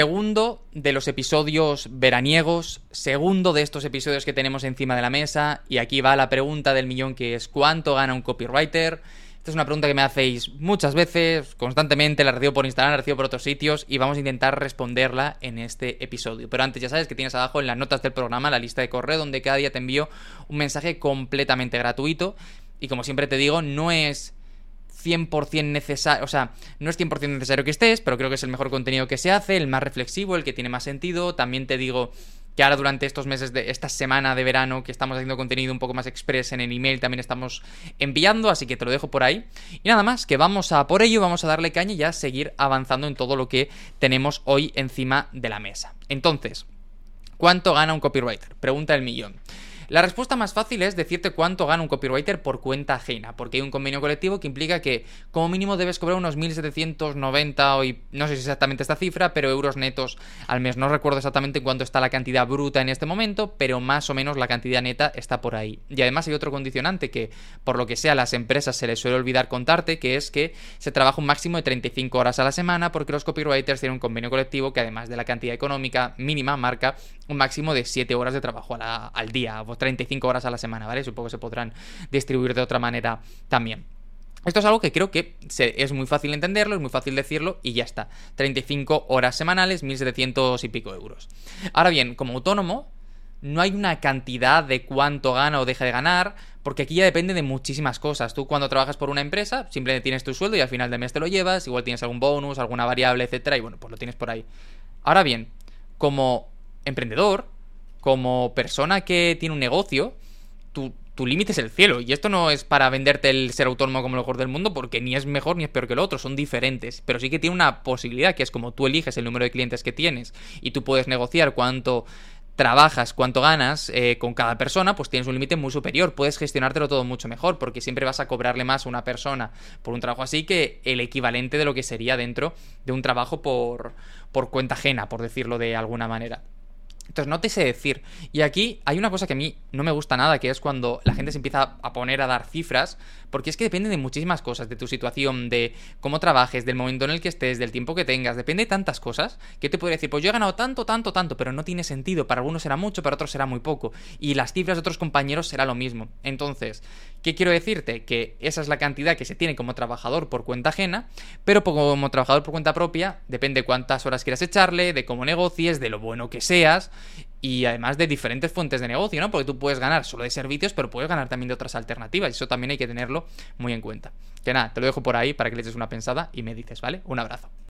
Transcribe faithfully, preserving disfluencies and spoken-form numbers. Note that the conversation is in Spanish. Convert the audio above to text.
Segundo de los episodios veraniegos, segundo de estos episodios que tenemos encima de la mesa, y aquí va la pregunta del millón, que es ¿cuánto gana un copywriter? Esta es una pregunta que me hacéis muchas veces, constantemente, la recibo por Instagram, la recibo por otros sitios, y vamos a intentar responderla en este episodio. Pero antes ya sabes que tienes abajo en las notas del programa la lista de correo donde cada día te envío un mensaje completamente gratuito, y como siempre te digo, no es cien por ciento necesario, o sea, no es cien por ciento necesario que estés, pero creo que es el mejor contenido que se hace, el más reflexivo, el que tiene más sentido. También te digo que ahora durante estos meses de esta semana de verano que estamos haciendo contenido un poco más express en el email, también estamos enviando, así que te lo dejo por ahí. Y nada más, que vamos a por ello, vamos a darle caña y ya seguir avanzando en todo lo que tenemos hoy encima de la mesa. Entonces, ¿cuánto gana un copywriter? Pregunta del millón. La respuesta más fácil es decirte cuánto gana un copywriter por cuenta ajena, porque hay un convenio colectivo que implica que como mínimo debes cobrar unos mil setecientos noventa, o no sé si exactamente esta cifra, pero euros netos al mes. No recuerdo exactamente en cuánto está la cantidad bruta en este momento, pero más o menos la cantidad neta está por ahí. Y además hay otro condicionante que, por lo que sea, a las empresas se les suele olvidar contarte, que es que se trabaja un máximo de treinta y cinco horas a la semana, porque los copywriters tienen un convenio colectivo que, además de la cantidad económica mínima, marca un máximo de siete horas de trabajo a la, al día, treinta y cinco horas a la semana, ¿vale? Supongo que se podrán distribuir de otra manera también. Esto es algo que creo que se, es muy fácil entenderlo, es muy fácil decirlo y ya está. treinta y cinco horas semanales, mil setecientos y pico euros. Ahora bien, como autónomo, no hay una cantidad de cuánto gana o deja de ganar, porque aquí ya depende de muchísimas cosas. Tú cuando trabajas por una empresa, simplemente tienes tu sueldo y al final del mes te lo llevas, igual tienes algún bonus, alguna variable, etcétera, y bueno, pues lo tienes por ahí. Ahora bien, como emprendedor, como persona que tiene un negocio, tu, tu límite es el cielo. Y esto no es para venderte el ser autónomo como lo mejor del mundo, porque ni es mejor ni es peor que lo otro, son diferentes. Pero sí que tiene una posibilidad, que es como tú eliges el número de clientes que tienes y tú puedes negociar cuánto trabajas, cuánto ganas eh, con cada persona, pues tienes un límite muy superior. Puedes gestionártelo todo mucho mejor, porque siempre vas a cobrarle más a una persona por un trabajo así que el equivalente de lo que sería dentro de un trabajo por, por cuenta ajena, por decirlo de alguna manera. Entonces no te sé decir. Y aquí hay una cosa que a mí no me gusta nada, que es cuando la gente se empieza a poner a dar cifras, porque es que depende de muchísimas cosas, de tu situación, de cómo trabajes, del momento en el que estés, del tiempo que tengas, depende de tantas cosas, que te podría decir, pues yo he ganado tanto, tanto, tanto, pero no tiene sentido, para algunos será mucho, para otros será muy poco, y las cifras de otros compañeros será lo mismo. Entonces, ¿qué quiero decirte? Que esa es la cantidad que se tiene como trabajador por cuenta ajena, pero como trabajador por cuenta propia, depende cuántas horas quieras echarle, de cómo negocies, de lo bueno que seas, y además de diferentes fuentes de negocio, ¿no? Porque tú puedes ganar solo de servicios, pero puedes ganar también de otras alternativas, y eso también hay que tenerlo muy en cuenta. Que nada, te lo dejo por ahí para que le eches una pensada y me dices, ¿vale? Un abrazo.